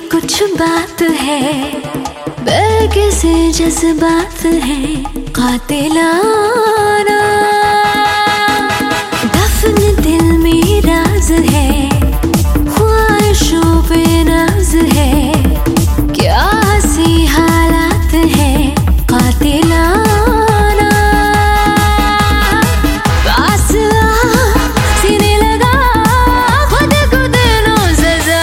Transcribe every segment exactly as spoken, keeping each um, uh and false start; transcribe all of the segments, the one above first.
कुछ बात है, बेकिसी जज्बात है कातिलाना। दफन दिल में राज है, ख्वाहिशों पे नाज है, क्या हंसी हालात है कातिलाना। पास आ सीने लगा, खुद को देना सजा।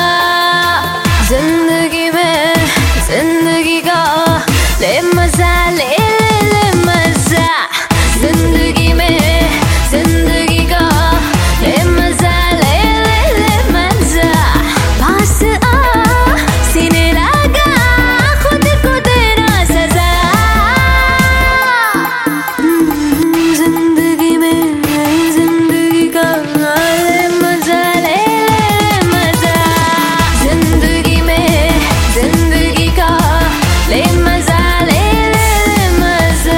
जिंदगी में जिंदगी का ले मजा, ले ले मजा। जिंदगी में जिंदगी का ले मजा, ले ले ले मजा। पास आ सीने लगा, खुद को देना सजा। जिंदगी में जिंदगी का ले मजा, ले ले मजा। जिंदगी में जिंदगी का ले मजा, ले ले मजा।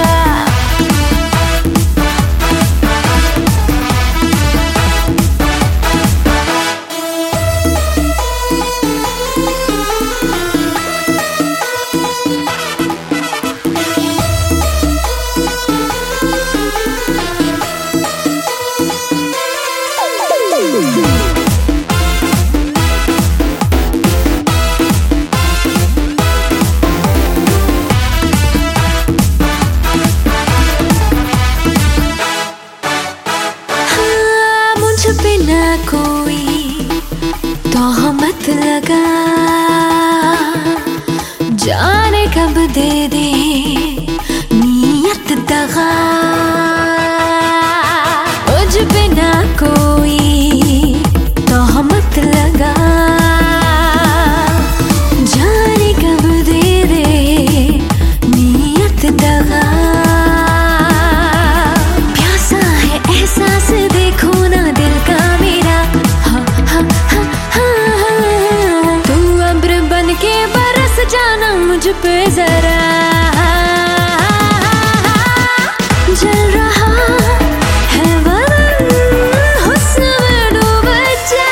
हाँ, मुझ पे ना कोई तोहमत लगा, जाने कब दे दे नीयत दगा। मुझ पे ना कोई तोहमत लगा, जाने कब दे दे नीयत दगा। प्यासा है एहसास, देखो ना दिल का मेरा। हा हा हा हा हा। तू अब्र बन के बरस जाना मुझ पे जरा। जल रहा है बदन, हुस्न में डूब जा।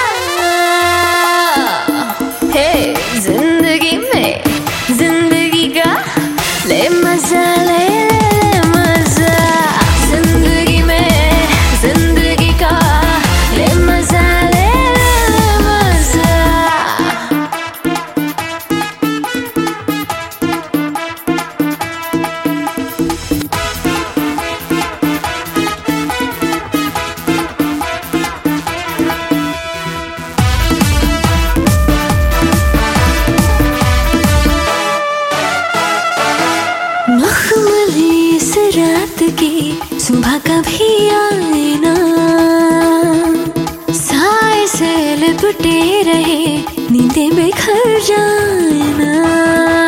हे जिंदगी में जिंदगी का ले मजा, ले ले मजा। जिंदगी में जिंदगी का ले मजा, ले ले मजा। मखमली इस रात की सुबह कभी आए ना, साए से लिपटे रहे नींदें बिखर जाए ना।